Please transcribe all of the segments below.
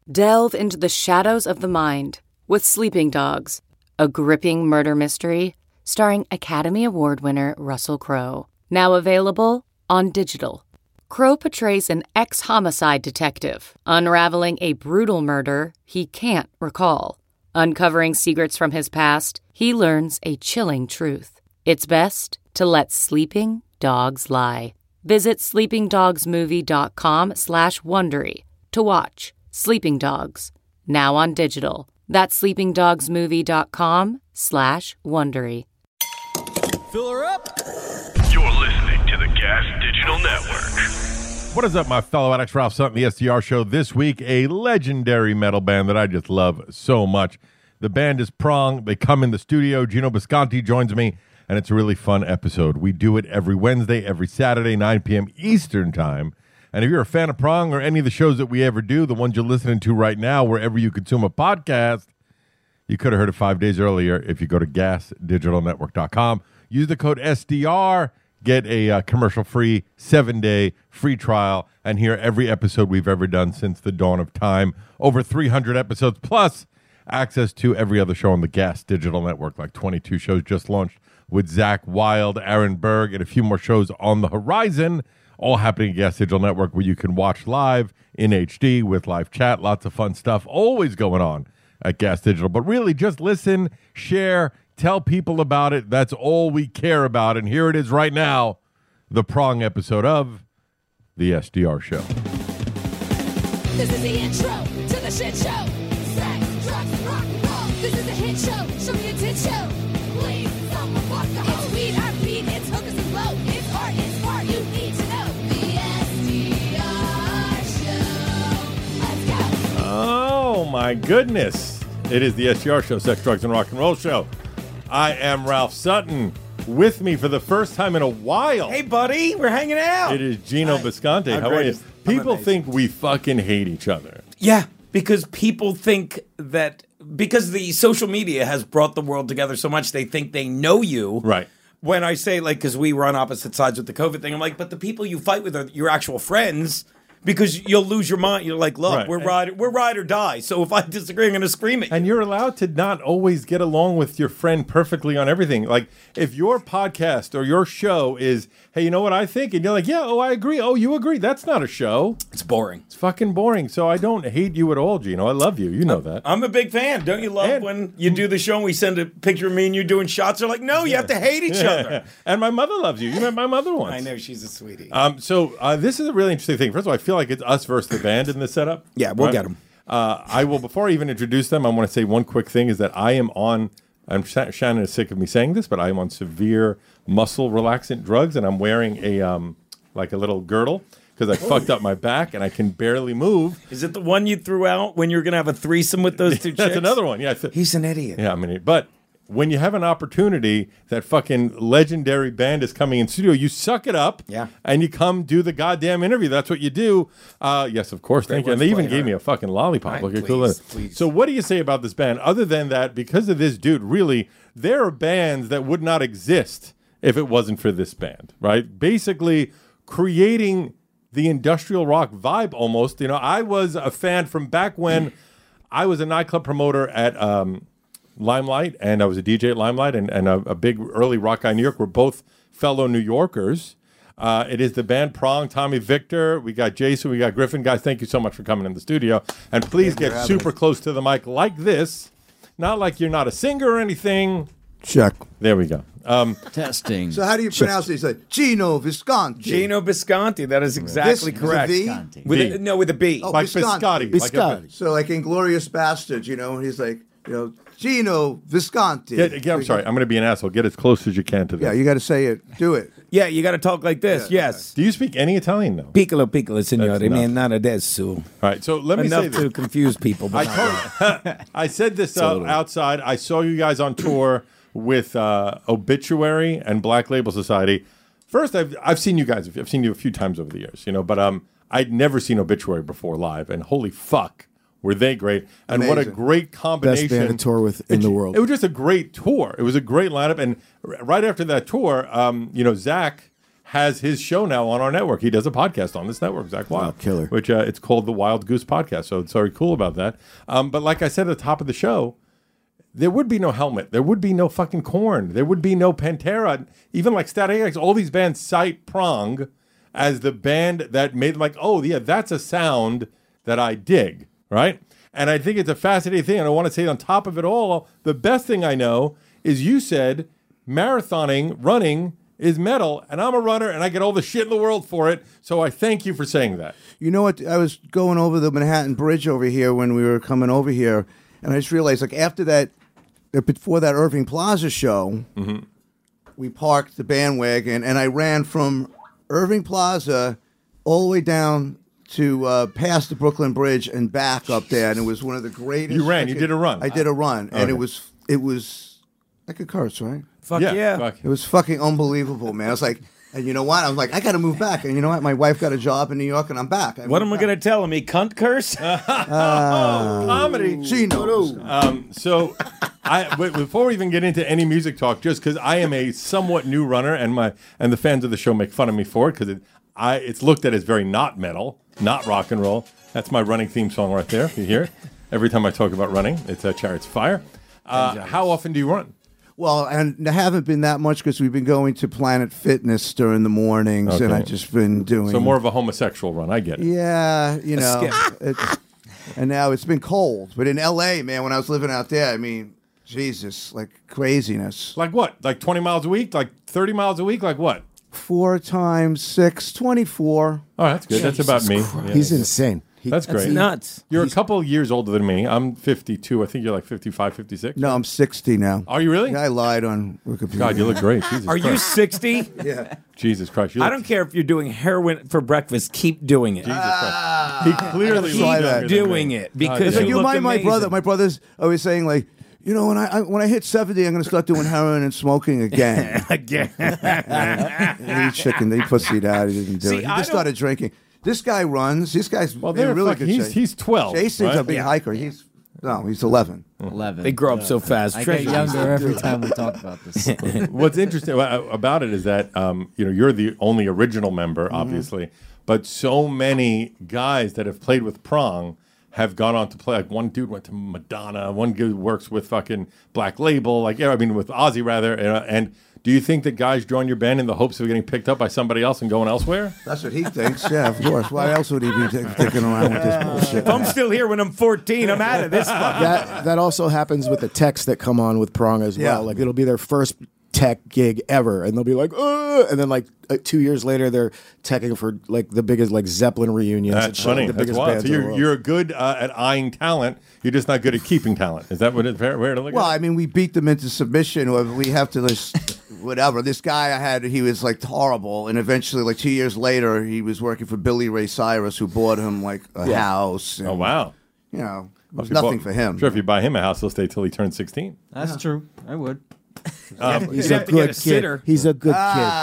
Delve into the shadows of the mind with Sleeping Dogs, a gripping murder mystery starring Academy Award winner Russell Crowe. Now available on digital. Crowe portrays an ex-homicide detective unraveling a brutal murder he can't recall. Uncovering secrets from his past, he learns a chilling truth. It's best to let sleeping dogs lie. Visit sleepingdogsmovie.com/Wondery to watch Sleeping Dogs, now on digital. That's sleepingdogsmovie.com/Wondery. Fill her up. You're listening to the Gas Digital Network. What is up, my fellow addicts? Ralph Sutton, the SDR Show. This week, a legendary metal band that I just love so much. The band is Prong. They come in the studio. Gino Bisconti joins me, and it's a really fun episode. We do it every Wednesday, every Saturday, 9 p.m. Eastern Time. And if you're a fan of Prong or any of the shows that we ever do, the ones you're listening to right now, wherever you consume a podcast, you could have heard it 5 days earlier if you go to gasdigitalnetwork.com. Use the code SDR, get a commercial-free 7-day free trial, and hear every episode we've ever done since the dawn of time. Over 300 episodes, plus access to every other show on the Gas Digital Network, like 22 shows just launched with Zach Wilde, Aaron Berg, and a few more shows on the horizon, all happening at Gas Digital Network, where you can watch live in HD with live chat. Lots of fun stuff always going on at Gas Digital. But really, just listen, share, tell people about it. That's all we care about. And here it is right now, the Prong episode of the SDR Show. This is the intro to the shit show. Sex, drugs, and rock and roll. This is a hit show. Show me a tit show. Please, someone walk the hole. It's weed, our beat, it's hookers and blow. It's art, you need to know. The SDR Show. Let's go. Oh, my goodness. It is the SDR Show, Sex, Drugs, and Rock and Roll Show. I am Ralph Sutton. With me for the first time in a while. Hey, buddy, we're hanging out. It is Gino Bisconti. How are you? People think we fucking hate each other. Yeah, because people think that because the social media has brought the world together so much, they think they know you. Right. When I say, like, because we were on opposite sides with the COVID thing, I'm like, but the people you fight with are your actual friends. Because you'll lose your mind. You're like, look, right. we're ride or die. So if I disagree, I'm going to scream at you. And you're allowed to not always get along with your friend perfectly on everything. Like, if your podcast or your show is, hey, you know what I think? And you're like, yeah, oh, I agree. Oh, you agree. That's not a show. It's boring. It's fucking boring. So I don't hate you at all, Gino. I love you. You know that. I'm a big fan. Don't you love when you do the show and we send a picture of me and you doing shots? They're like, no, you have to hate each other. And my mother loves you. You met my mother once. I know. She's a sweetie. So this is a really interesting thing. First of all, I feel like it's us versus the band in this setup. Yeah, we'll get them. I will, before I even introduce them, I want to say one quick thing is that I am on, Shannon is sick of me saying this, but I am on severe muscle relaxant drugs, and I'm wearing a like a little girdle because I fucked up my back and I can barely move. Is it the one you threw out when you were going to have a threesome with those two chicks? That's another one, yeah. He's an idiot. Yeah, I'm an idiot. But when you have an opportunity, that fucking legendary band is coming in studio, you suck it up, and you come do the goddamn interview. That's what you do. Yes, of course. Thank you. And they even gave me a fucking lollipop. Right, please. So what do you say about this band? Other than that, because of this dude, really, there are bands that would not exist if it wasn't for this band, right? Basically creating the industrial rock vibe almost. You know, I was a fan from back when I was a nightclub promoter at Limelight, and I was a DJ at Limelight, and a big early rock guy in New York. We're both fellow New Yorkers. It is the band Prong, Tommy Victor. We got Jason, we got Griffin. Guys, thank you so much for coming in the studio. And please get super close to the mic like this. Not like you're not a singer or anything. Check. There we go. Testing. So how do you pronounce it? He's like, Gino Visconti. Gino Bisconti. That is exactly correct. With With a B. Oh, Like Bisconti. Biscotti. So like Inglourious Bastards, you know, and he's like, you know, Gino Visconti. Yeah, I'm sorry. I'm going to be an asshole. Get as close as you can to this. Yeah, you got to say it. Do it. Yeah, you got to talk like this. Yes. Do you speak any Italian, though? Piccolo, signore. Enough. Mi nada adesso. All right, so let me say Enough this. to confuse people. But I said this outside. I saw you guys on tour with Obituary and Black Label Society. First, I've seen you guys. I've seen you a few times over the years, you know. But I'd never seen Obituary before live, and holy fuck, were they great! And Amazing. what a great combination! Best band to tour with in the world. It was just a great tour. It was a great lineup, and right after that tour, you know, Zach has his show now on our network. He does a podcast on this network, Zach Wild. killer. Which it's called the Wild Goose Podcast. So it's very cool about that. But like I said at the top of the show, there would be no Helmet. There would be no fucking Korn. There would be no Pantera. Even like Static X, all these bands cite Prong as the band that made like, oh, yeah, that's a sound that I dig, right? And I think it's a fascinating thing. And I want to say on top of it all, the best thing I know is you said marathoning, running is metal, and I'm a runner, and I get all the shit in the world for it. So I thank you for saying that. You know what? I was going over the Manhattan Bridge over here when we were coming over here, and I just realized, like, after that, before that Irving Plaza show, we parked the bandwagon, and I ran from Irving Plaza all the way down to past the Brooklyn Bridge and back up there, and it was one of the greatest. You ran. You did a run. I did a run, and Okay. it was I could curse, right? Fuck yeah. fuck. It was fucking unbelievable, man. I was like, and you know what? I was like, I got to move back, and you know what? My wife got a job in New York, and I'm back. What am I going to tell him? He cunt curse? Comedy. She knows. So, but before we even get into any music talk, just because I am a somewhat new runner, and the fans of the show make fun of me for it because it's looked at as very not metal, not rock and roll. That's my running theme song right there. You hear it every time I talk about running. It's Chariots of Fire. How often do you run? Well, and I haven't been that much because we've been going to Planet Fitness during the mornings, and Okay. I've just been doing. So more of a homosexual run. I get it. Yeah, you know. And now it's been cold, but in L.A., man, when I was living out there, I mean, Jesus, like craziness. Like what? Like 20 miles a week? Like 30 miles a week? Like what? 4 times 6, 24. Oh, that's good. That's about me. Yeah. He's insane. That's great. Nuts. You're a couple years older than me. I'm 52. I think you're like 55, 56. No, I'm 60 now. Are you really? Yeah, I lied on Wikipedia. God, you look great. Jesus Are you Christ. 60? Yeah. Jesus Christ. You I look- don't care if you're doing heroin for breakfast. Keep doing it. Jesus Christ. He clearly Keep looks younger than doing me. it because God, It's like, you you look mind my brother? amazing. My brother's always saying, like, you know, when I hit 70, I'm going to start doing heroin and smoking again. Again. He chicken, he pussied out. He didn't do See, it. He I just don't- started drinking. This guy runs. This guy's Well, in they're really fucking- good shape. he's 12. Jason's right? a big hiker. He's 11. 11. They grow up so fast. I get Treasure. younger every time we talk about this. What's interesting about it is that you're the only original member, obviously, but so many guys that have played with Prong have gone on to play. Like one dude went to Madonna. One dude works with fucking Black Label. Like with Ozzy rather. And do you think that guys join your band in the hopes of getting picked up by somebody else and going elsewhere? That's what he thinks. Yeah, of course. Why else would he be taking around with this bullshit? If I'm still here when I'm 14, I'm out of this fucking. That also happens with the techs that come on with Prong as well. Yeah. Like it'll be their first tech gig ever, and they'll be like, "Ugh," and then like 2 years later, they're teching for like the biggest like Zeppelin reunions. and That's shit, funny. The That's biggest wild. bands So in the world. you're good at eyeing talent. You're just not good at keeping talent. Is that what it's fair to look Well, at? I mean, we beat them into submission, or we have to just whatever. This guy I had, he was like horrible, and eventually, like 2 years later, he was working for Billy Ray Cyrus, who bought him like a house. And, Oh, wow. You know, it was If you nothing bought- for him. Sure, if you buy him a house, he'll stay till he turns 16. That's true. I would. He's You a have to get good a kid. sitter. He's a good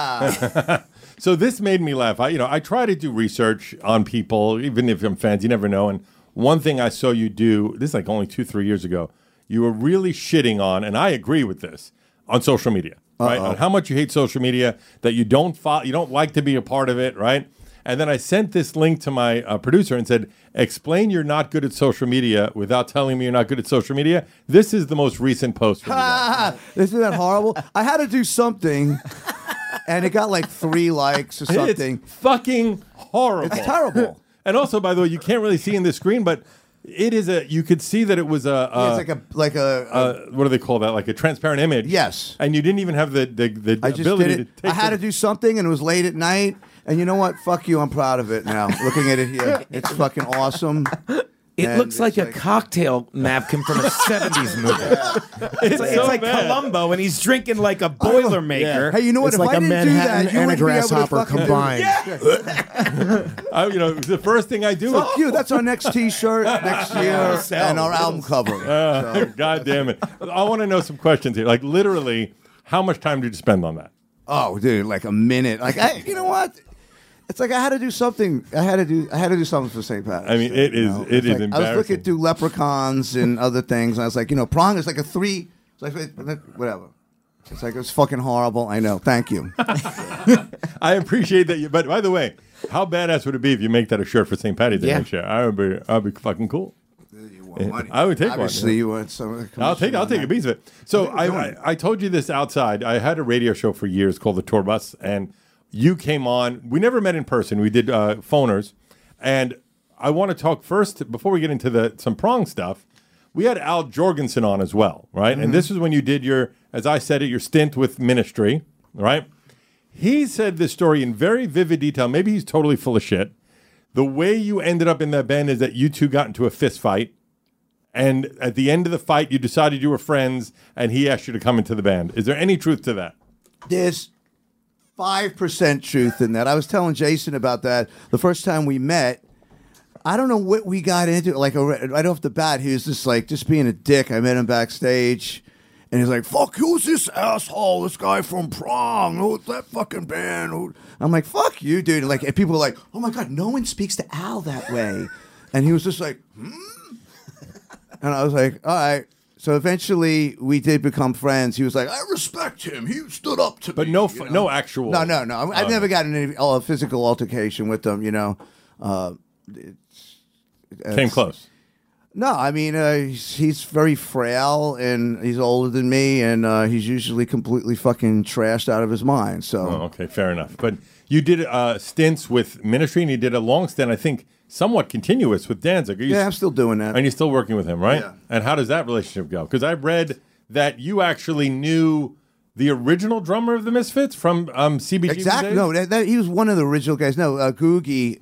So this made me laugh. I try to do research on people, even if I'm fans. You never know. And one thing I saw you do, this is like only 2-3 years ago, you were really shitting on, and I agree with this, on social media, right? On how much you hate social media, that you don't you don't like to be a part of it, right? And then I sent this link to my producer and said, explain you're not good at social media without telling me you're not good at social media. This is the most recent post from you guys. Isn't that horrible? I had to do something, and it got like 3 likes or something. It's fucking horrible. It's terrible. And also, by the way, you can't really see in the screen, but it is you could see that it was It's like a what do they call that? Like a transparent image. Yes. And you didn't even have the I just ability did it. to take I had to do something, and it was late at night. And you know what? Fuck you. I'm proud of it now. Looking at it here, it's fucking awesome. It And looks like it's a cocktail napkin from a 70s movie. It's so like bad. Columbo, and he's drinking like a Boilermaker. Hey, you know what? It's If like I a didn't do Manhattan that, you and a wouldn't be able to grasshopper fucking do it. combined. the first thing I do is Fuck you. That's our next T-shirt next year and our album cover. God damn it. I want to know some questions here. Like literally, how much time did you spend on that? Oh, dude, like a minute. Like, you know what? It's like I had to do something. I had to do something for St. Patrick's. I mean, it is It's like, I was embarrassing. looking through Leprechauns and other things, and I was like, Prong is like a 3. It's like whatever. It's like it's fucking horrible. I know. Thank you. I appreciate that. But by the way, how badass would it be if you make that a shirt for St. Patty's Day Yeah. next year? I'd be fucking cool. You want money. I would take one. Obviously, you want some. I'll take a piece of it. So I told you this outside. I had a radio show for years called the Tour Bus, and you came on. We never met in person. We did phoners, and I want to talk first before we get into some prong stuff. We had Al Jorgensen on as well, right? And this is when you did your, as I said it, your stint with Ministry, right? He said this story in very vivid detail. Maybe he's totally full of shit. The way you ended up in that band is that you two got into a fist fight. And at the end of the fight, you decided you were friends, and he asked you to come into the band. Is there any truth to that? There's 5% truth in that. I was telling Jason about that the first time we met. I don't know what we got into. Like right off the bat, he was just being a dick. I met him backstage, and he's like, "Fuck, who's this asshole? This guy from Prong? Who's that fucking band?" I'm like, "Fuck you, dude!" And people were like, "Oh my god, no one speaks to Al that way," and he was just like, And I was like, "All right." So eventually, we did become friends. He was like, "I respect him. He stood up to me." But no actual. No. I've never gotten any physical altercation with them. Came close. No, I mean, he's very frail, and he's older than me, and he's usually completely fucking trashed out of his mind. So, Oh, okay, fair enough. But you did stints with Ministry, and you did a long stint, I think, somewhat continuous with Danzig. yeah, I'm still doing that. And you're still working with him, right? Yeah. And how does that relationship go? Because I read that you actually knew the original drummer of the Misfits from CBG. Exactly. days? No, he was one of the original guys. No, Googie.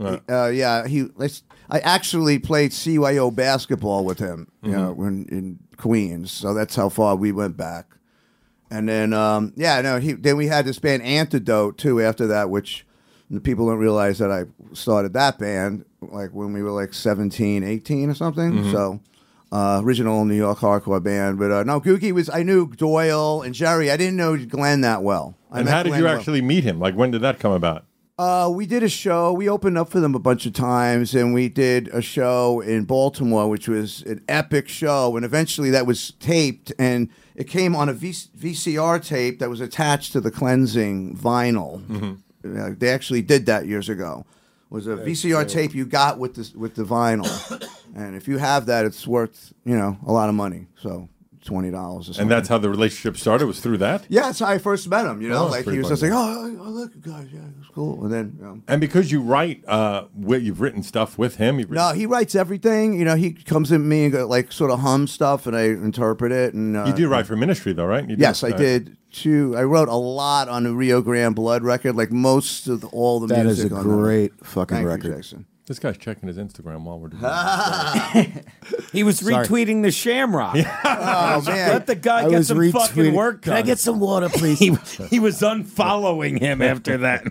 Right. I actually played CYO basketball with him. You know, when in Queens. So that's how far we went back. And then, then we had this band Antidote too. After that, which the people don't realize that I started that band like when we were like 17, 18 or something. So. Original New York hardcore band, but no, Googie I knew Doyle and Jerry. I didn't know Glenn that well. And how did you actually meet him? Like, when did that come about? We did a show. We opened up for them a bunch of times, and we did a show in Baltimore, which was an epic show. And eventually, that was taped, and it came on a VCR tape that was attached to the Cleansing vinyl. They actually did that years ago. It was a VCR tape you got with the vinyl, and if you have that, it's worth a lot of money. So $20 or something. And that's how the relationship started, was through that? Yeah, that's how I first met him. Oh, Like he was just like, "Oh, I like you guys. Yeah, it's cool." And then, And because you write, you've written stuff with him. no, he writes everything. He comes at me and sort of hum stuff, and I interpret it. And You do write for Ministry, though, right? You did? yes, I did. I wrote a lot on the Rio Grande Blood record, like most of all the That music. is a on great that. fucking Thank record. You, Jason. This guy's checking his Instagram while we're doing this. He was retweeting the Shamrock. Oh man, Let the guy I get was some fucking retweeting- work Can done. I get some water, please? He was unfollowing him after that.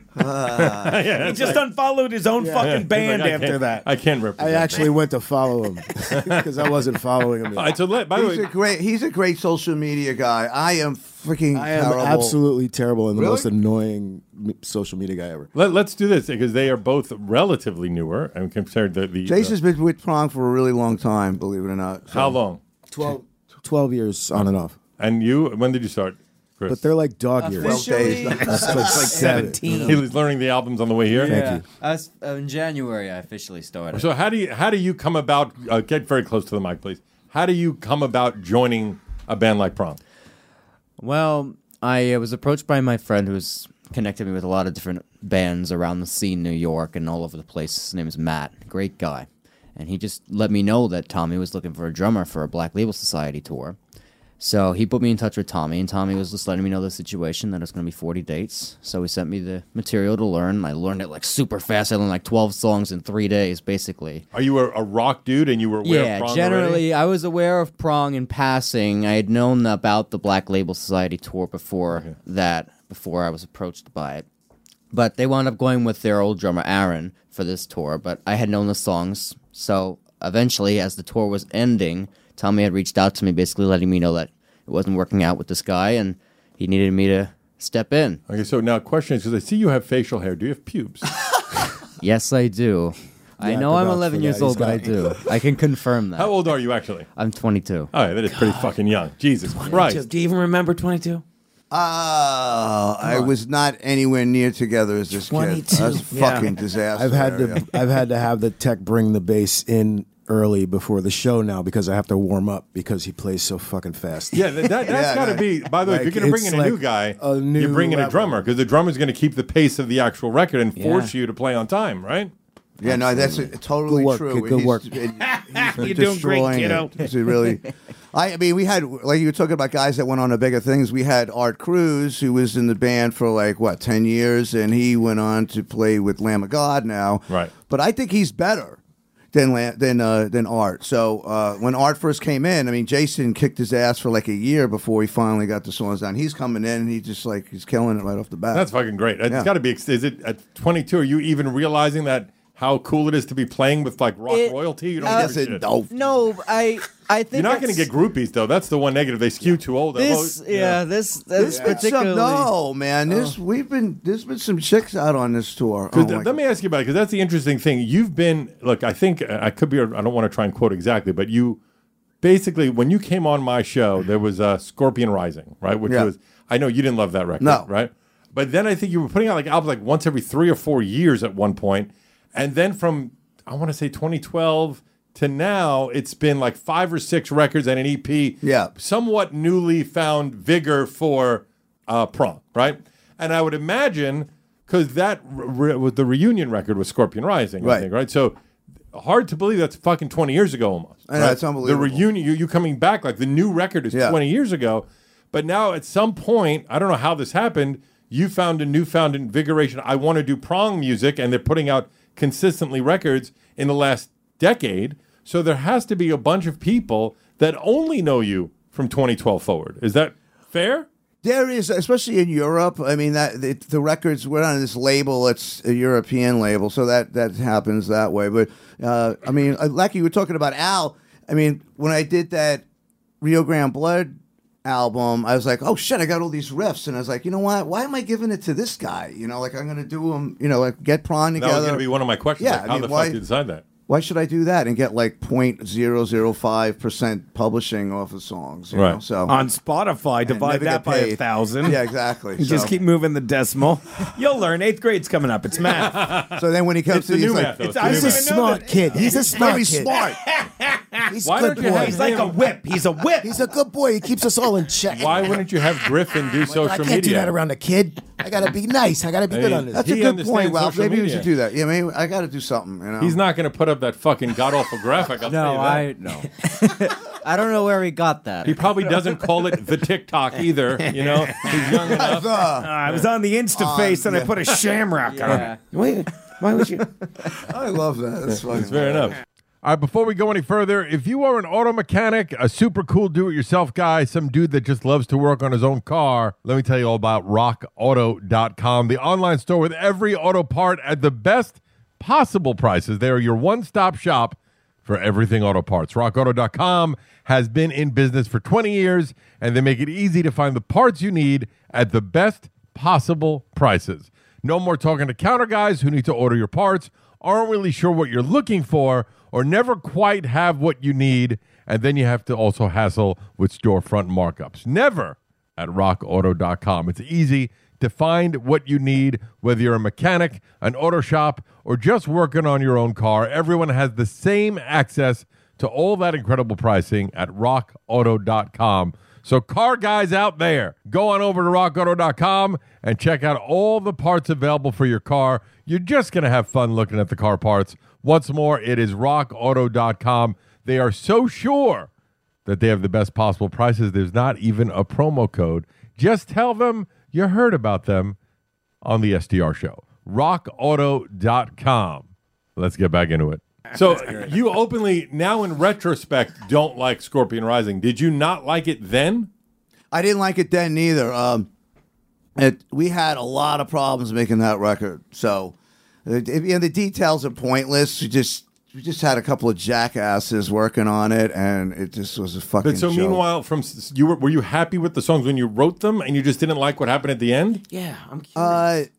He just unfollowed his own fucking band Like, after that. I can't I represent. actually went to follow him because I wasn't following him All yet. right, so by the way, he's a great social media guy. I am freaking I am terrible. absolutely terrible and the Really? most annoying social media guy ever. let's do this because they are both relatively newer and compared to the. Jason's been with Prong for a really long time, believe it or not. So- How long? 12 years on and off. And you? When did you start, Chris? But they're like dog years. 12 days. That's like 17. He was learning the albums on the way here. Thank you. In January, I officially started. So how do you come about? Get very close to the mic, please. How do you come about joining a band like Prong? Well, I was approached by my friend who's connected me with a lot of different bands around the scene, New York and all over the place. His name is Matt, great guy. And he just let me know that Tommy was looking for a drummer for a Black Label Society tour. So he put me in touch with Tommy, and Tommy was just letting me know the situation, that it's going to be 40 dates. So he sent me the material to learn. I learned it like super fast. I learned like 12 songs in 3 days, basically. Are you a rock dude and you were aware of Prong generally, already? I was aware of Prong in passing. I had known about the Black Label Society tour before before I was approached by it. But they wound up going with their old drummer, Aaron, for this tour. But I had known the songs. So eventually, as the tour was ending, Tommy had reached out to me, basically letting me know that it wasn't working out with this guy, and he needed me to step in. Okay, so now question is, because I see you have facial hair. Do you have pubes? Yes, I do. I know I'm 11 years old, but I do. I can confirm that. How old are you actually? I'm 22. All right, that is pretty fucking young. Jesus Christ. Do you even remember 22? I was not anywhere near together as this kid. 22. That was a fucking disaster. I've had to have the tech bring the bass in early before the show now because I have to warm up because he plays so fucking fast. Yeah, that's got to be. By the way, if you're going to bring in a new guy, you bring in a drummer because the drummer's going to keep the pace of the actual record and force you to play on time, right? Yeah, no, that's totally Good work, true. kid, good work. You're doing great, kiddo. Really, I mean, we had, like you were talking about guys that went on to bigger things. We had Art Cruz, who was in the band for 10 years, and he went on to play with Lamb of God now. Right. But I think he's better than Art. So when Art first came in, I mean, Jason kicked his ass for a year before he finally got the songs down. He's coming in, and he's killing it right off the bat. That's fucking great. It's got to be. Is it at 22? Are you even realizing that? How cool it is to be playing with rock royalty. You don't give a shit. No, I think you're not going to get groupies though. That's the one negative. They skew too old. This particularly. No, man. There's been some chicks out on this tour. Let me ask you about it because that's the interesting thing. You've been I think I could be. I don't want to try and quote exactly, but you basically when you came on my show, there was Scorpion Rising, right? Which was I know you didn't love that record, right? But then I think you were putting out albums once every 3 or 4 years at one point. And then from, I want to say 2012 to now, it's been 5 or 6 records and an EP. Yeah. Somewhat newly found vigor for Prong, right? And I would imagine, because that was the reunion record with Scorpion Rising, I think, right? So hard to believe that's fucking 20 years ago almost. I know, right? it's unbelievable. The reunion, you coming back, the new record is 20 years ago. But now at some point, I don't know how this happened, you found a newfound invigoration. I want to do Prong music, and they're putting out consistently records in the last decade. So there has to be a bunch of people that only know you from 2012 forward. Is that fair? There is, especially in Europe. I mean, the records, we're on this label, it's a European label, so that happens that way. But, I mean, like you were talking about Al, I mean, when I did that Rio Grande Blood album, I was like, oh shit, I got all these riffs, and I was like, you know what, why am I giving it to this guy? I'm gonna do them, get Prong together. That was gonna be one of my questions. Yeah, how the fuck did you decide that? Why should I do that and get 0.005% publishing off of songs? You know? So on Spotify, divide that by 1,000. Yeah, exactly. You just keep moving the decimal. You'll learn. 8th grade's coming up. It's math. So then when he comes to, he's like, he's a smart kid. He's a smart kid. Smart. He's Why a good don't you boy. have He's like a whip. He's a whip. He's a good boy. He keeps us all in check. Why wouldn't you have Griffin do social I can't media? do that around a kid. I gotta be nice. I gotta be good on this. That's a He good point, understands Ralph. social Maybe we media. should do that. Yeah, maybe I got to do something. He's not going to put up that fucking god-awful graphic. I'll tell you that. No. I don't know where he got that. He probably doesn't call it the TikTok either. He's young enough. I was on the Instaface and I put a shamrock on it. Wait, why would you? I love that. That's fucking Fair enough. All right, before we go any further, if you are an auto mechanic, a super cool do-it-yourself guy, some dude that just loves to work on his own car, let me tell you all about rockauto.com, the online store with every auto part at the best possible prices. They are your one-stop shop for everything auto parts. rockauto.com has been in business for 20 years, and they make it easy to find the parts you need at the best possible prices. No more talking to counter guys who need to order your parts, aren't really sure what you're looking for, or never quite have what you need, and then you have to also hassle with storefront markups. Never at rockauto.com. It's easy to find what you need, whether you're a mechanic, an auto shop, or just working on your own car. Everyone has the same access to all that incredible pricing at rockauto.com. So car guys out there, go on over to rockauto.com and check out all the parts available for your car. You're just going to have fun looking at the car parts. Once more, it is rockauto.com. They are so sure that they have the best possible prices. There's not even a promo code. Just tell them you heard about them on the SDR show. rockauto.com. Let's get back into it. So you openly, now in retrospect, don't like Scorpion Rising. Did you not like it then? I didn't like it then neither. We had a lot of problems making that record. So, the details are pointless. We just had a couple of jackasses working on it, and it just was a fucking. But so joke. meanwhile, were you happy with the songs when you wrote them, and you just didn't like what happened at the end? Yeah, I'm curious.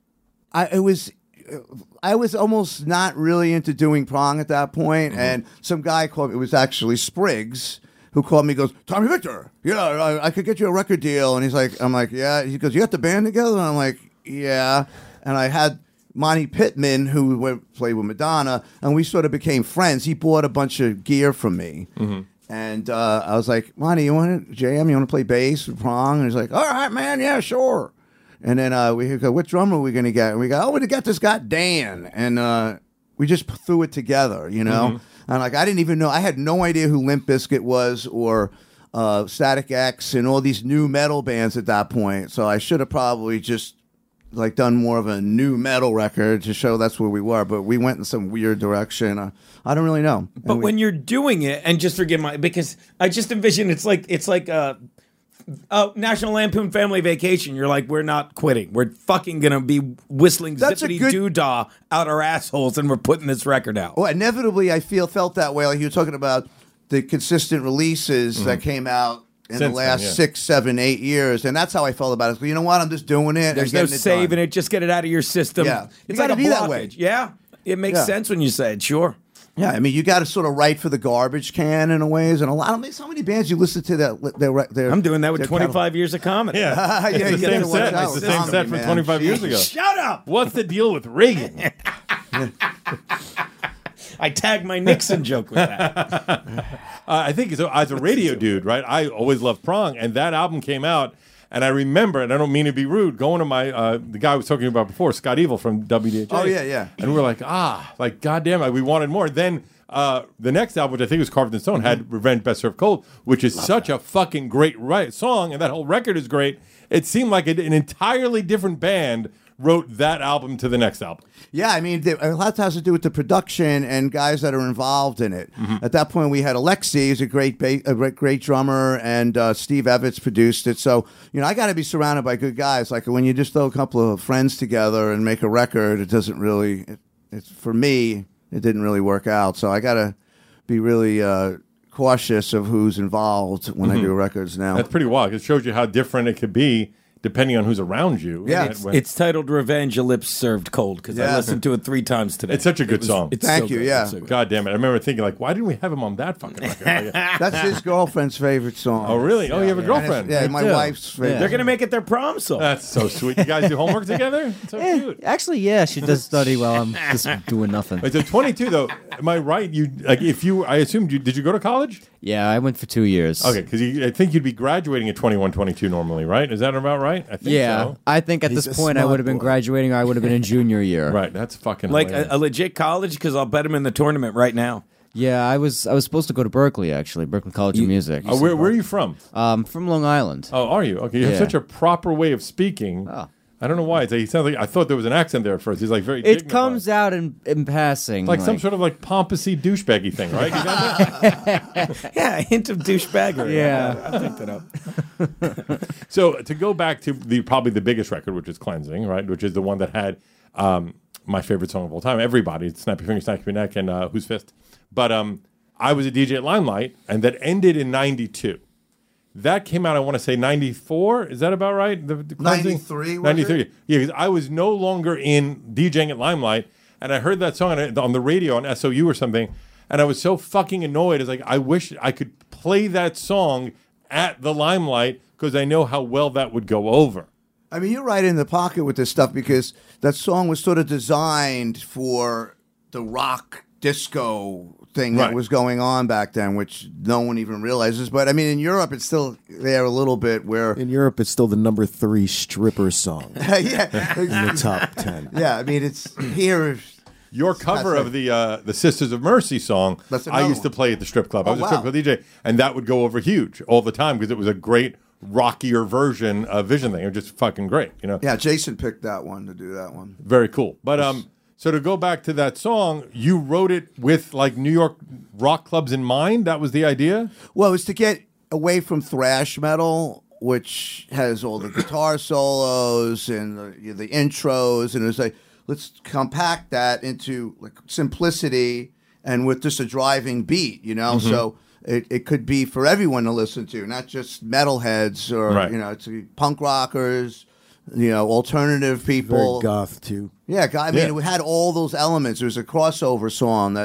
I was almost not really into doing Prong at that point, and some guy called. It was actually Spriggs, who called me, goes, Tommy Victor, yeah, I could get you a record deal. And I'm like, yeah. He goes, you got the band together? And I'm like, yeah. And I had Monty Pittman, who played with Madonna, and we sort of became friends. He bought a bunch of gear from me. Mm-hmm. And I was like, Monty, you want to jam? You want to play bass with Prong? And he's like, all right, man, yeah, sure. And then we go, what drummer are we going to get? And we go, we're going to get this guy, Dan. And we just threw it together, you know? Mm-hmm. And like, I didn't even know, I had no idea who Limp Bizkit was or Static X and all these new metal bands at that point. So I should have probably just like done more of a new metal record to show that's where we were, but we went in some weird direction. I don't really know. But when you're doing it, and just forgive because I just envision it's like National Lampoon Family Vacation. You're like, we're not quitting. We're fucking gonna be whistling zippity doo-dah out our assholes, and we're putting this record out. Well, inevitably, I felt that way. Like you were talking about the consistent releases that came out in the last 6, 7, 8 years, and that's how I felt about it. So, you know what? I'm just doing it. There's no saving it. Just get it out of your system. Yeah, it's like a be that way. Yeah, it makes sense when you say it. Sure. Yeah, I mean, you got to sort of write for the garbage can in a ways, and so many bands you listen to that. I'm doing that with 25 years of comedy. Yeah, it's the same set. It's the same set from 25 years ago. Shut up! What's the deal with Reagan? I tagged my Nixon joke with that. I think so. As a radio dude, right? I always loved Prong, and that album came out, and I remember, and I don't mean to be rude, going to my the guy I was talking about before, Scott Evil from WDHA. Oh yeah. And we were like, goddamn, we wanted more. Then the next album, which I think was Carved in Stone, had Revenge Best Served Cold, which is such a fucking great song, and that whole record is great. It seemed like an entirely different band wrote that album to the next album. Yeah, I mean, a lot has to do with the production and guys that are involved in it. Mm-hmm. At that point, we had Alexi, who's a great drummer, and Steve Evans produced it. So, you know, I got to be surrounded by good guys. Like when you just throw a couple of friends together and make a record, it doesn't really. It's for me, it didn't really work out. So I got to be really cautious of who's involved when I do records now. That's pretty wild. It shows you how different it could be depending on who's around you. Yeah, it's titled "Revenge: Your Lips Served Cold" because I listened to it 3 times today. It's such a good song. Thank you. Good. Yeah. So God damn it! I remember thinking like, why didn't we have him on that fucking record? That's his girlfriend's favorite song. Oh really? Oh, you have a girlfriend? Yeah, my wife's favorite. They're gonna make it their prom song. That's so sweet. You guys do homework together? It's so cute. Actually, yeah, she does study while I'm just doing nothing. Wait, so 22 though. Am I right? You like if you? I assumed you did. You go to college? Yeah, I went for 2 years. Okay, because I think you'd be graduating at 21, 22 normally, right? Is that about right? I think so. I think at He's this a point I smart would have been boy. graduating or I would have been in junior year. Right, that's fucking like hilarious. a legit college because I'll bet him in the tournament right now. Yeah, I was supposed to go to Berkeley, actually, Berkeley College of Music. Where are you from? From Long Island. Oh, are you? Okay, you have Yeah. such a proper way of speaking. Oh. I don't know why. He sounds like I thought there was an accent there at first. He's like very. It dignified. comes out in passing. like some sort of like pompousy douchebaggy thing, right? You got that? Yeah, a hint of douchebaggery. Yeah. I picked it up. So to go back to probably the biggest record, which is Cleansing, right? Which is the one that had my favorite song of all time. Everybody, Snap Your Fingers, Snap Your Neck, and Who's Fist. But I was a DJ at Limelight, and that ended in '92. That came out, I want to say, 94. Is that about right? The 93, was 93. it? Yeah, because I was no longer in DJing at Limelight, and I heard that song on the radio on SOU or something, and I was so fucking annoyed. It's like, I wish I could play that song at the Limelight because I know how well that would go over. I mean, you're right in the pocket with this stuff because that song was sort of designed for the rock disco thing that was going on back then, which no one even realizes. But I mean, in Europe, it's still there a little bit where In Europe, it's still the number 3 stripper song yeah, in the top 10. yeah. I mean, it's here. Your cover of the Sisters of Mercy song, That's I another used to one. play at the strip club. I Oh, was a strip wow. club DJ, and that would go over huge all the time because it was a great rockier version of Vision thing. It was just fucking great, you know. Yeah, Jason picked that one to do that one. Very cool. But so to go back to that song, you wrote it with like New York rock clubs in mind. That was the idea. Well, it was to get away from thrash metal, which has all the guitar solos and the intros, and it was like, let's compact that into like simplicity and with just a driving beat, you know. So it could be for everyone to listen to, not just metalheads or Right. you know, to punk rockers, you know, alternative Very people. goth, too. Yeah, I mean, it had all those elements. It was a crossover song that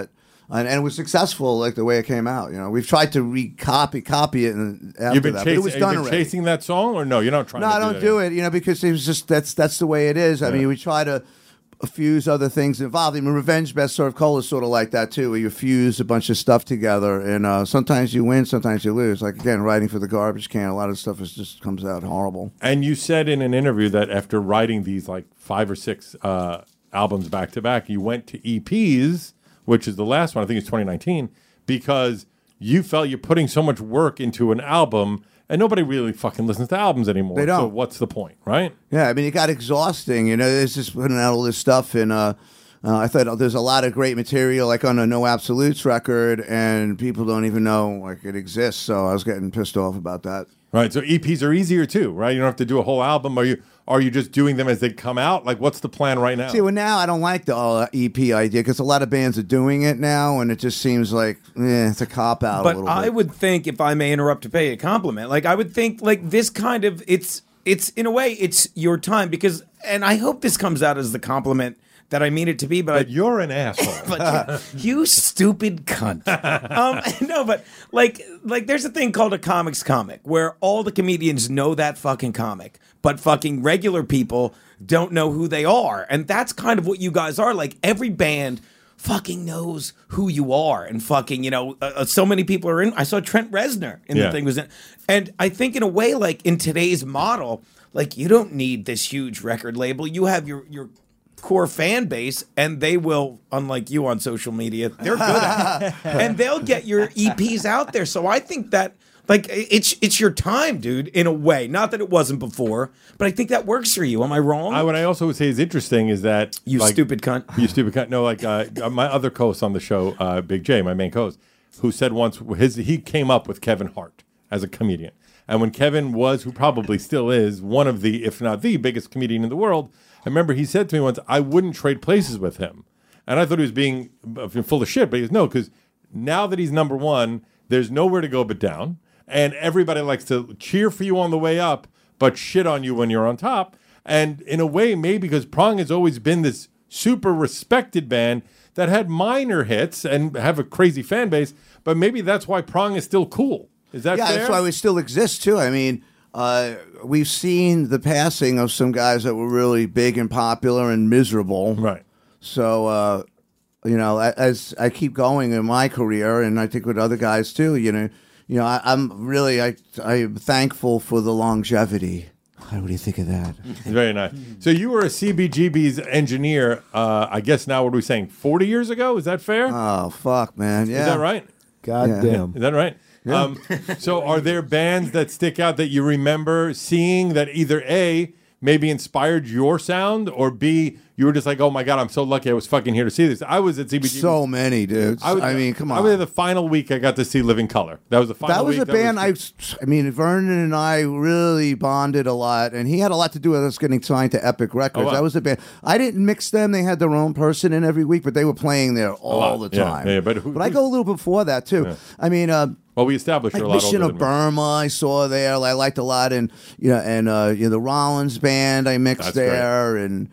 And it was successful, like the way it came out. You know, we've tried to copy it, and after You've been that, but it was chasing, done you've been already. chasing that song, or no? You're not trying. No, to I don't do it. You know, because it was just that's the way it is. I mean, we try to fuse other things involved. I mean, Revenge Best Served Cold is sort of like that too, where you fuse a bunch of stuff together, and sometimes you win, sometimes you lose. Like again, writing for the garbage can, a lot of stuff just comes out horrible. And you said in an interview that after writing these like 5 or 6 albums back to back, you went to EPs, which is the last one. I think it's 2019, because you felt you're putting so much work into an album, and nobody really fucking listens to albums anymore. They don't. So what's the point, right? Yeah, I mean, it got exhausting. You know, it's just putting out all this stuff, and I thought there's a lot of great material, like on a No Absolutes record, and people don't even know like it exists. So I was getting pissed off about that. Right. So EPs are easier too, right? You don't have to do a whole album. Are you just doing them as they come out? Like, what's the plan right now? See, well, now I don't like the EP idea because a lot of bands are doing it now, and it just seems like it's a cop out. But a little I bit. would think, if I may interrupt to pay a compliment, like I would think, like this kind of it's in a way it's your time because, and I hope this comes out as the compliment that I mean it to be, But you're an asshole. but you stupid cunt. No, but like there's a thing called a comics comic where all the comedians know that fucking comic, but fucking regular people don't know who they are. And that's kind of what you guys are. Like every band fucking knows who you are, and fucking, you know, so many people are in. I saw Trent Reznor in the thing was in. And I think in a way, like in today's model, like you don't need this huge record label. You have your core fan base, and they will, unlike you on social media, they're good at it. And they'll get your EPs out there. So I think that like it's your time, dude, in a way. Not that it wasn't before, but I think that works for you. Am I wrong? What I also would say is interesting is that You like, stupid cunt. You stupid cunt. No, like my other co-host on the show, Big J, my main co-host, who said once he came up with Kevin Hart as a comedian. And when Kevin was, who probably still is, one of the, if not the biggest comedian in the world, I remember he said to me once, I wouldn't trade places with him. And I thought he was being full of shit, but he goes, no, because now that he's number one, there's nowhere to go but down. And everybody likes to cheer for you on the way up, but shit on you when you're on top. And in a way, maybe because Prong has always been this super respected band that had minor hits and have a crazy fan base, but maybe that's why Prong is still cool. Is that fair? That's why we still exist too. I mean, we've seen the passing of some guys that were really big and popular and miserable. Right. So, you know, as I keep going in my career, and I think with other guys too, I'm thankful for the longevity. What do you think of that? Very nice. So you were a CBGB's engineer, I guess now, what are we saying, 40 years ago? Is that fair? Oh, fuck, man. Yeah. Is that right? God damn. Is that right? Yeah. So are there bands that stick out that you remember seeing that either A, maybe inspired your sound, or B, you were just like, oh my God, I'm so lucky I was fucking here to see this. I was at CBGB. So many, dudes. I mean, come on. I was there the final week I got to see Living Color. That was the final week. That was a band I mean, Vernon and I really bonded a lot, and he had a lot to do with us getting signed to Epic Records. wow. That was a band. I didn't mix them. They had their own person in every week, but they were playing there all the time. Yeah, but I go a little before that, too. Yeah. I mean, well, we established like you're a lot Mission older of than me. Burma, I saw there. I liked a lot, and the Rollins band I mixed That's there, great. And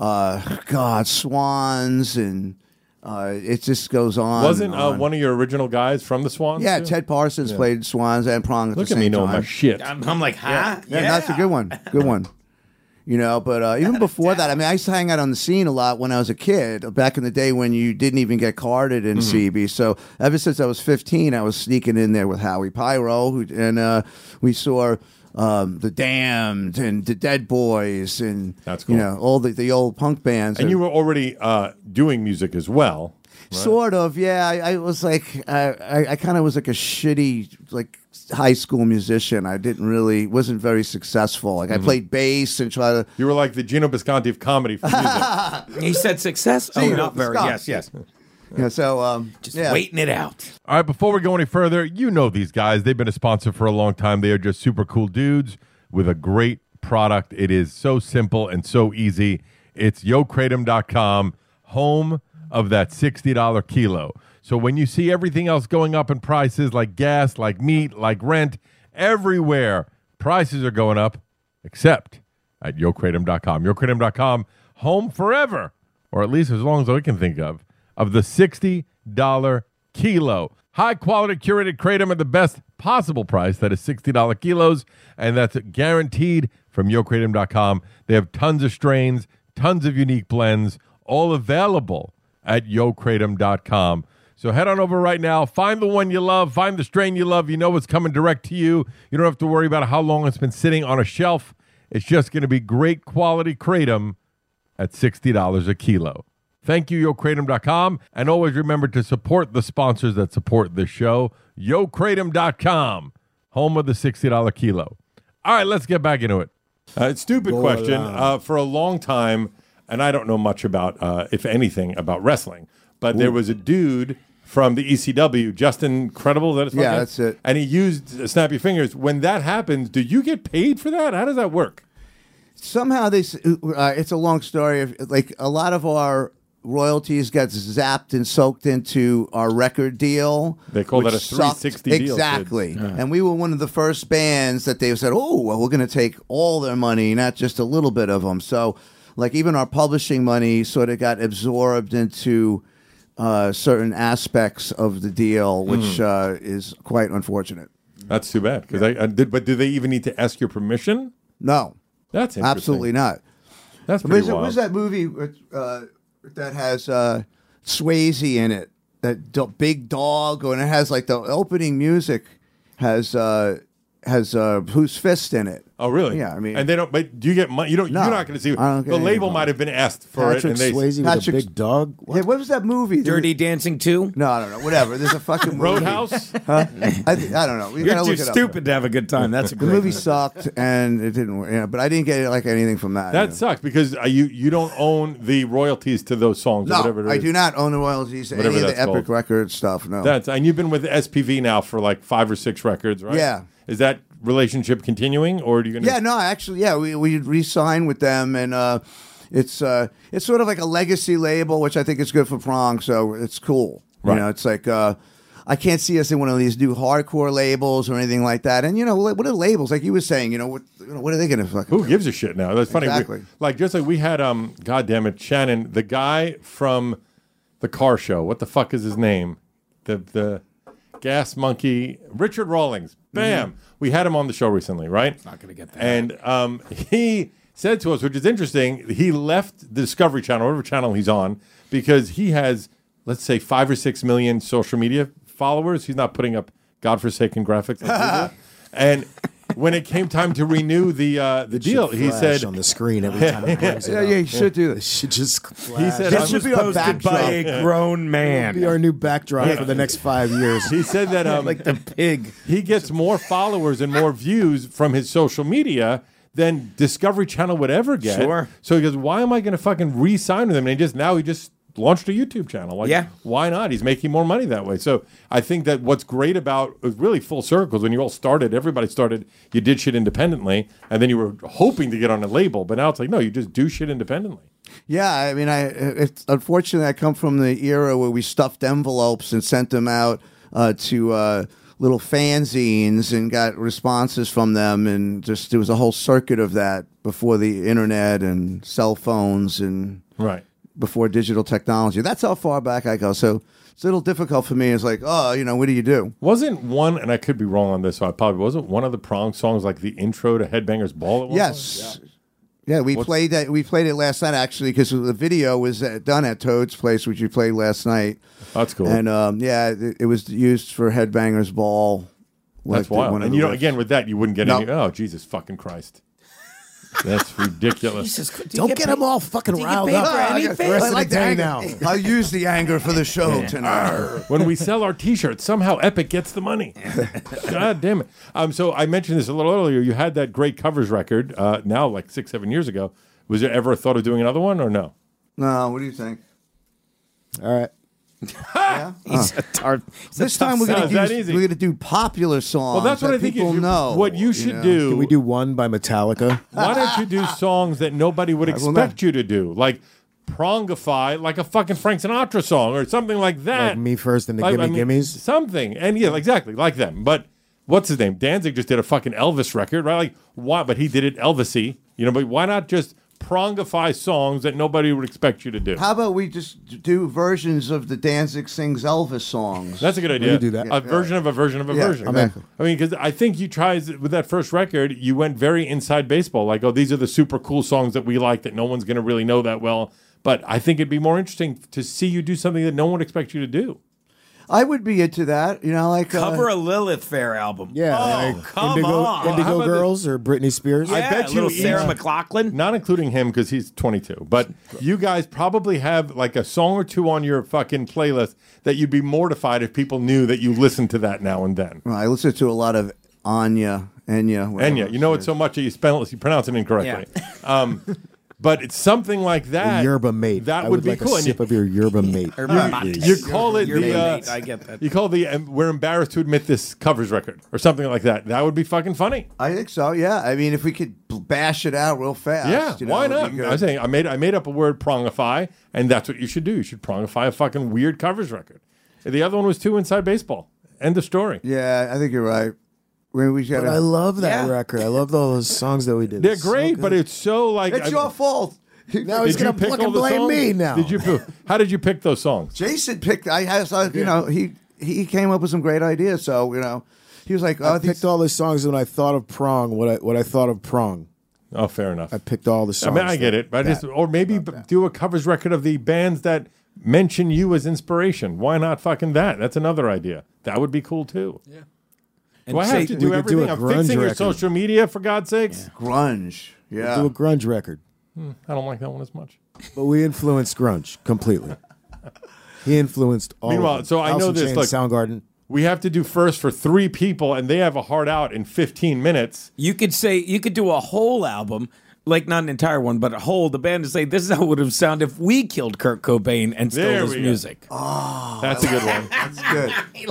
Swans, and it just goes on. Wasn't and on. one of your original guys from the Swans? Yeah, too? Ted Parsons played Swans and Prong at Look the at me same knowing time. my shit. I'm like, huh? Yeah, that's a good one. Good one. You know, but even before that, I mean, I used to hang out on the scene a lot when I was a kid, back in the day when you didn't even get carded in CB. So ever since I was 15, I was sneaking in there with Howie Pyro, and we saw the Damned and the Dead Boys, and That's cool. you know, all the old punk bands. And you were already doing music as well. Right? Sort of, yeah. I was like, I kind of was like a shitty, like, high school musician. I wasn't very successful. Like, I played bass and tried to. You were like the Gino Bisconti of comedy for music. He said success. Oh, Gino not very. Bisconti. Yes. Yeah, so Just yeah. waiting it out. All right, before we go any further, you know these guys. They've been a sponsor for a long time. They are just super cool dudes with a great product. It is so simple and so easy. It's YoKratom.com, home of that $60 kilo. So when you see everything else going up in prices, like gas, like meat, like rent, everywhere, prices are going up, except at YoKratom.com. YoKratom.com, home forever, or at least as long as I can think of. of the $60 kilo. High quality curated kratom at the best possible price. That is $60 kilos, and that's guaranteed from YoKratom.com. They have tons of strains, tons of unique blends, all available at YoKratom.com. So head on over right now. Find the one you love. Find the strain you love. You know what's coming direct to you. You don't have to worry about how long it's been sitting on a shelf. It's just going to be great quality kratom at $60 a kilo. Thank you, YoKratom.com. And always remember to support the sponsors that support this show. YoKratom.com, home of the $60 kilo. All right, let's get back into it. Stupid question. For a long time, and I don't know much about, if anything, about wrestling, but there was a dude from the ECW, Justin Credible. Is that his fucking name? That's it. And he used Snap Your Fingers. When that happens, do you get paid for that? How does that work? Somehow it's a long story. Like a lot of our royalties got zapped and soaked into our record deal. They call that a which sucked. 360 deal. Exactly. And we were one of the first bands that they said, oh, well, we're going to take all their money, not just a little bit of them. So, like, even our publishing money sort of got absorbed into certain aspects of the deal, which is quite unfortunate. That's too bad. But do they even need to ask your permission? No. That's interesting. Absolutely not. That's pretty wild. What's that movie that has Swayze in it? That big dog, and it has like the opening music has Who's Fist in it. Oh, really? Yeah, I mean, and they don't. But do you get money? You don't. No, You're not going to see. I don't get The any label money. might have been asked for Patrick it, and they Swayze with a big dog. Hey, what was that movie? Dirty Dancing 2? No, I don't know. Whatever. There's a fucking movie. Roadhouse. Huh? I don't know. We You're gotta too look it up. stupid to have a good time. That's a The great movie sucked, and it didn't work. Yeah, but I didn't get like anything from that. That sucks because you don't own the royalties to those songs. or No, whatever it I is. do not own the royalties to Whatever any of the that's Epic called. Records stuff. No. And you've been with SPV now for like 5 or 6 records, right? Yeah. Is that relationship continuing, or are you going to? Yeah, no, actually, yeah, we re-signed with them, and it's sort of like a legacy label, which I think is good for Prong, so it's cool. Right. You know, it's like I can't see us in one of these new hardcore labels or anything like that. And you know, what are labels? Like you were saying, what are they going to fucking? Who gives a shit now? That's funny. Exactly. Just like we had, God damn it, Shannon, the guy from the car show. What the fuck is his name? The Gas Monkey, Richard Rawlings. Bam. Mm-hmm. We had him on the show recently, right? Not going to get that. And he said to us, which is interesting, he left the Discovery Channel, whatever channel he's on, because he has, let's say, 5 or 6 million social media followers. He's not putting up godforsaken graphics on Google. And when it came time to renew the deal, he Flash said, on the screen every time he brings it Yeah, up. you should do It this. should just he said, This I'm should just be put hosted backdrop. by a grown man. be our new backdrop for the next 5 years. he said that Like the pig. he gets more followers and more views from his social media than Discovery Channel would ever get. Sure. So he goes, why am I going to fucking re-sign with him? And he just launched a YouTube channel. Like, Yeah. why not? He's making more money that way. So I think that what's great about it was really full circles when you all started, everybody started, you did shit independently, and then you were hoping to get on a label. But now it's like, no, you just do shit independently. Yeah, I mean, it's unfortunately I come from the era where we stuffed envelopes and sent them out to little fanzines and got responses from them, and just there was a whole circuit of that before the internet and cell phones and Right. before digital technology. That's how far back I go. So it's a little difficult for me. It's like, what do you do? Wasn't one, and I could be wrong on this, so I probably wasn't one of the Prong songs like the intro to Headbangers Ball at one Yes. Yeah, we played that. We played it last night actually because the video was done at Toad's place, which we played last night. That's cool. And it was used for Headbangers Ball. That's like wild. one of And the you know, riffs. again, with that, you wouldn't get No. any. Oh, Jesus fucking Christ. That's ridiculous. Don't get them all fucking riled up. paid for The rest I of like the the day anger. now. I'll use the anger for the show tonight. When we sell our T-shirts, somehow Epic gets the money. God damn it. So I mentioned this a little earlier. You had that great covers record now like 6-7 years ago. Was there ever a thought of doing another one or no? No, what do you think? All right. He's a tart. This time we're Sounds that gonna easy. do popular songs. Well, that's what that I think people know. what you should do. Can we do one by Metallica? Why don't you do songs that nobody would will expect not. you to do? Like Prongify, like a fucking Frank Sinatra song or something like that. Like Me First and the Like, Gimme Gimmes? Something. And yeah, exactly, like them. But what's his name? Danzig just did a fucking Elvis record, right? Like, why? But he did it Elvis-y. But why not just prongify songs that nobody would expect you to do. How about we just do versions of the Danzig Sings Elvis songs? That's a good idea. We do that. A version of a version of a version. exactly. I mean, because I think you tried with that first record, you went very inside baseball. Like, oh, these are the super cool songs that we like that no one's going to really know that well. But I think it'd be more interesting to see you do something that no one would expect you to do. I would be into that. You know, like Cover a Lilith Fair album. Yeah, Oh, like come Indigo, on. How Indigo about Girls or Britney Spears. Yeah, I bet you little Sarah each- McLachlan. Not including him because he's 22. But you guys probably have like a song or two on your fucking playlist that you'd be mortified if people knew that you listened to that now and then. I listen to a lot of Enya. Enya, you know it so much that you pronounce it incorrectly. But it's something like that. Yerba Mate. That I would be like cool. A And sip of your Yerba Mate. you call it You're the. mate. I get that. You call the. We're embarrassed to admit this covers record or something like that. That would be fucking funny. I think so. Yeah. I mean, if we could bash it out real fast. Yeah, you know, why it'd not? be good. I was saying I made up a word prongify, and that's what you should do. You should prongify a fucking weird covers record. The other one was too Inside Baseball. End of story. Yeah, I think you're right. We But I love that Yeah. record. I love all those songs that we did. They're It's so great, good. but it's so like. It's your fault. Now he's Did you gonna pick fucking all the blame songs? me now. Did you? How did you pick those songs? Jason picked. You know, he came up with some great ideas. So you know, he was like, I "Oh, picked all the songs when I thought of Prong. What I thought of Prong. Oh, fair enough. I picked all the I songs. mean, I get it, but or maybe do a covers record of the bands that mention you as inspiration. Why not fucking that? That's another idea. That would be cool too. Yeah. Do I have to we do could do everything? a I'm grunge fixing your record. social media for God's sakes. grunge." Yeah. Do a grunge record, I don't like that one as much. but we influenced grunge completely. He influenced all. Meanwhile, of them. so I know Alice in this, Chains, look- Soundgarden. We have to do first for 3 people, and they have a hard out in 15 minutes. You could do a whole album, like not an entire one, but a whole. The band to say this is how it would have sounded if we killed Kurt Cobain and stole There his we go. music. That's a good one. That's good.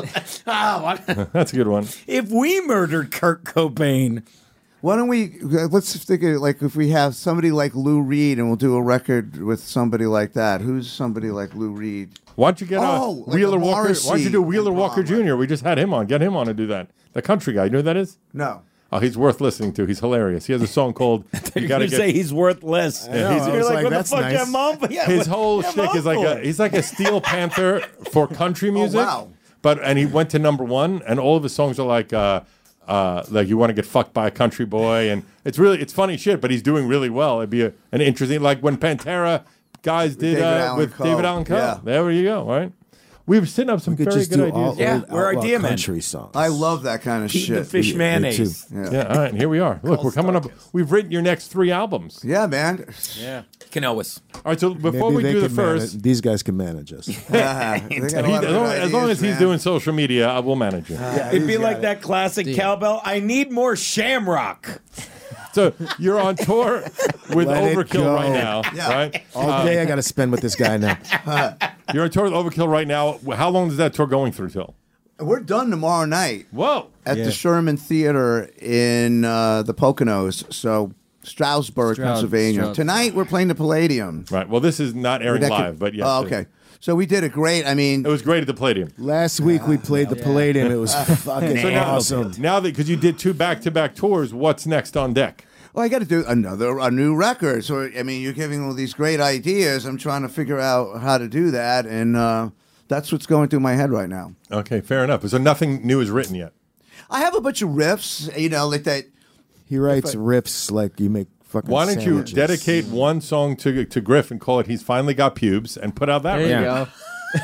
That's a good one. If we murdered Kurt Cobain, Why don't we? Let's think of like if we have somebody like Lou Reed, and we'll do a record with somebody like that. Who's somebody like Lou Reed? Why don't you get like Wheeler a Walker? Morrissey Why don't you do Wheeler and Walker Palmer. Jr.? We just had him on. Get him on to do that. The country guy. You know who that is? No. Oh, he's worth listening to. He's hilarious. He has a song called "You you're Gotta going to say Get." he's worthless. know, I You're was like, like, what the that's fuck, nice. yeah, mom? Yeah, His what- whole yeah, shtick is mom. he's like a Steel Panther for country music. wow. And he went to #1, and all of his songs are like you want to get fucked by a country boy, and it's funny shit. But he's doing really well. It'd be an interesting, like when Pantera guys did David Allan with Coe. David Allan Coe. Yeah. There you go. Right. We've sitting up some We could very just good do ideas. all Yeah, old we're outlaw idea men. country songs. I love that kind of Pete shit. the Fish Me Mayonnaise. too. Yeah. All right, and here we are. Look, we're coming up. We've written your next 3 albums. Yeah, man. Yeah. Canoas. All right, so before Maybe we they do the can manage- first, these guys can manage us. They got a as lot of good long as ideas, he's man. doing social media, I will manage you. It'd be like that classic cowbell. I need more Shamrock. So you're on tour with Let it Overkill go. right now, right? All day I got to spend with this guy now. You're on tour with Overkill right now. How long is that tour going through till? We're done tomorrow night Whoa. at the Sherman Theater in the Poconos. So Stroudsburg, Pennsylvania. Stroud. Tonight we're playing the Palladium. Right. Well, this is not airing That could- live, but yes. Oh, okay. So we did it great. I mean, It was great at the Palladium. Last week we played the Palladium. It was fucking So awesome. now that because you did 2 back-to-back tours, what's next on deck? well, I got to do a new record. So I mean, you're giving all these great ideas. I'm trying to figure out how to do that, and that's what's going through my head right now. Okay, fair enough. So nothing new is written yet. I have a bunch of riffs, you know, like that. He writes riffs like you make fucking Why don't sandwiches. you dedicate one song to Griff and call it "He's Finally Got Pubes" and put out that There you record?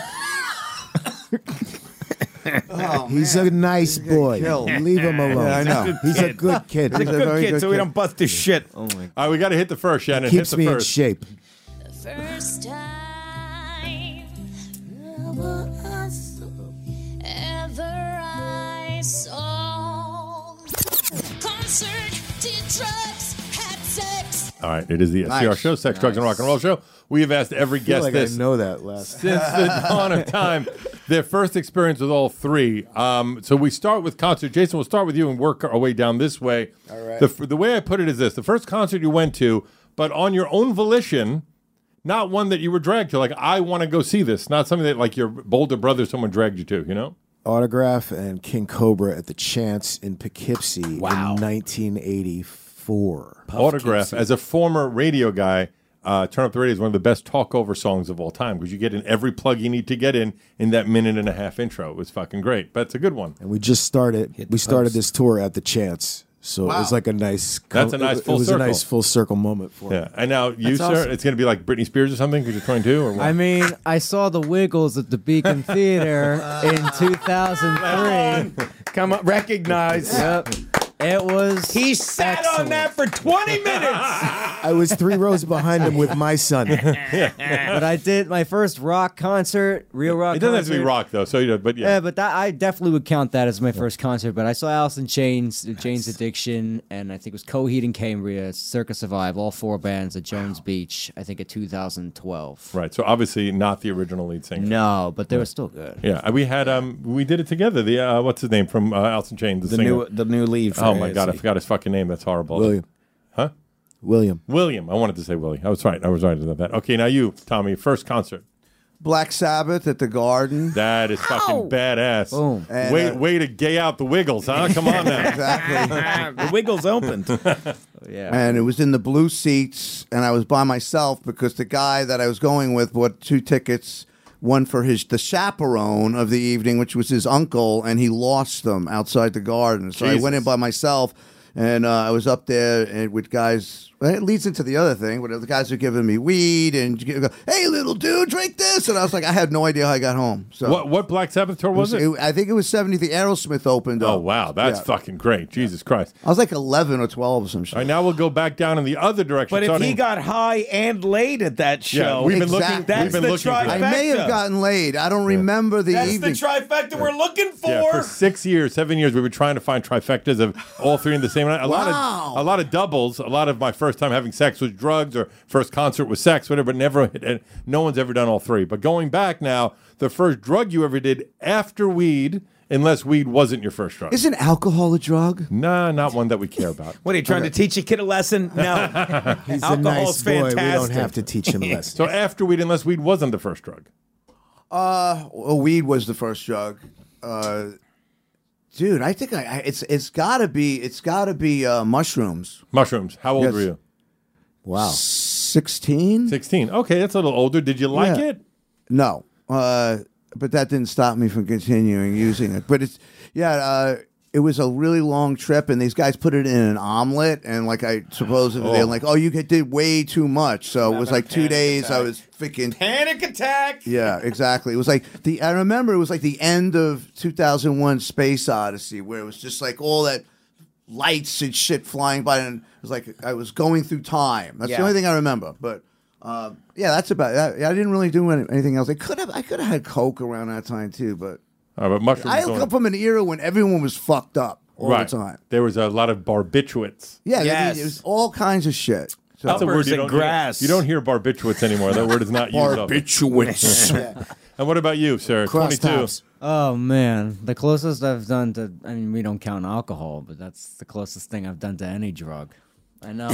go. Oh, He's man. a nice boy. killed. Leave him alone. Yeah, I know. He's a good kid. He's a a good very kid, good so we kid. don't bust his shit. All right, we got to hit the first, Shannon. Keeps hit the me in first. shape. The first time ever I saw concert, did drugs, had sex. All right, it is the SCR Nice. show, Sex, Drugs, and Rock and Roll show. We have asked every I feel guest like this I know that last. since the dawn of time. Their first experience with all 3. So we start with concert. Jason, we'll start with you and work our way down this way. All right. The way I put it is this: the first concert you went to, but on your own volition, not one that you were dragged to. Like, I want to go see this. Not something that like your older brother, someone dragged you to. You know. Autograph and King Cobra at the Chance in Poughkeepsie Wow. in 1984. 4. Autograph. As a former radio guy, Turn Up the Radio is one of the best talk-over songs of all time because you get in every plug you need to get in that minute and a half intro. It was fucking great, but it's a good one. And we just started. We started this tour at the Chance, so it was like a nice. That's a nice full It was circle. a nice full circle moment for me. Yeah, and now you, sir, awesome. it's going to be like Britney Spears or something because you're 22 or what? I mean, I saw the Wiggles at the Beacon Theater in 2003. Come on, recognize. Yep. It was. He sat on that for 20 minutes. I was 3 rows behind him with my son. But I did my first rock concert, real rock. It doesn't have concert. to be rock though, so you know, but yeah. Yeah, but that, I definitely would count that as my first concert. But I saw Alice in Chains, Jane's Addiction, and I think it was Coheed and Cambria, Circa Survive, all 4 bands at Jones Beach. I think in 2012. Right, so obviously not the original lead singer. No, but they were still good. Yeah, we had we did it together. The what's his name from Alice in Chains, the singer. The new lead. For Oh my god, I forgot his fucking name. That's horrible. William. Huh? William. William. I wanted to say Willie. I was right about that. Okay, now you, Tommy, first concert. Black Sabbath at the Garden. That is fucking badass. Boom. And, Way to gay out the Wiggles, huh? Come on now. Exactly. The Wiggles opened. Yeah. And it was in the blue seats, and I was by myself because the guy that I was going with bought 2 tickets, one for the chaperone of the evening, which was his uncle, and he lost them outside the Garden. So I went in by myself, and I was up there with guys. It leads into the other thing, where the guys are giving me weed and go, "Hey, little dude, drink this," and I was like, I had no idea how I got home. So What Black Sabbath tour was it? I think it was 70. The Aerosmith opened Oh up. wow, that's Yeah. fucking great. Jesus Christ. I was like 11 or 12 or some shit. All right, now we'll go back down in the other direction. But if he starting- got high and laid at that show, we've been Exactly. looking. That's We've been the looking for that. I may have gotten laid. I don't remember the that's evening. the trifecta we're looking for. Yeah, for 6 years, 7 years, we were trying to find trifectas of all 3 in the same night. A lot of doubles. A lot of my first time having sex was drugs, or first concert was sex, whatever. But never, no one's ever done all 3. But going back now, the first drug you ever did after weed, unless weed wasn't your first drug. Isn't alcohol a drug? Nah, not one that we care about. What are you trying to teach a kid a lesson? No, He's a alcohol's nice boy. fantastic. We don't have to teach him lessons. So after weed, unless weed wasn't the first drug. Well, weed was the first drug. Dude, I think it's gotta be mushrooms. Mushrooms. How old Yes. were you? Wow. 16? 16. Okay, that's a little older. Did you like Yeah. it? No, but that didn't stop me from continuing using it. But it was a really long trip, and these guys put it in an omelet, and like I supposedly they're like, "Oh, you did way too much." So it was like 2 days. I was freaking Panic attack. Yeah, exactly. It was like I remember it was like the end of 2001 Space Odyssey, where it was just like all that lights and shit flying by, and it was like I was going through time. That's the Yeah. only thing I remember. But yeah, that's about it. I didn't really do anything else. I could have had coke around that time too, but But mushrooms. I don't- come from an era when everyone was fucked up all right. the time. There was a lot of barbiturates. Yeah, Yes. it was all kinds of shit. So, That's a word Uppers you and don't grass. You don't hear barbiturates anymore. That word is not used. often. Barbiturates. And what about you, sir? Cross 22. tops. Oh man, the closest I've done to, I mean, we don't count alcohol, but that's the closest thing I've done to any drug. I know.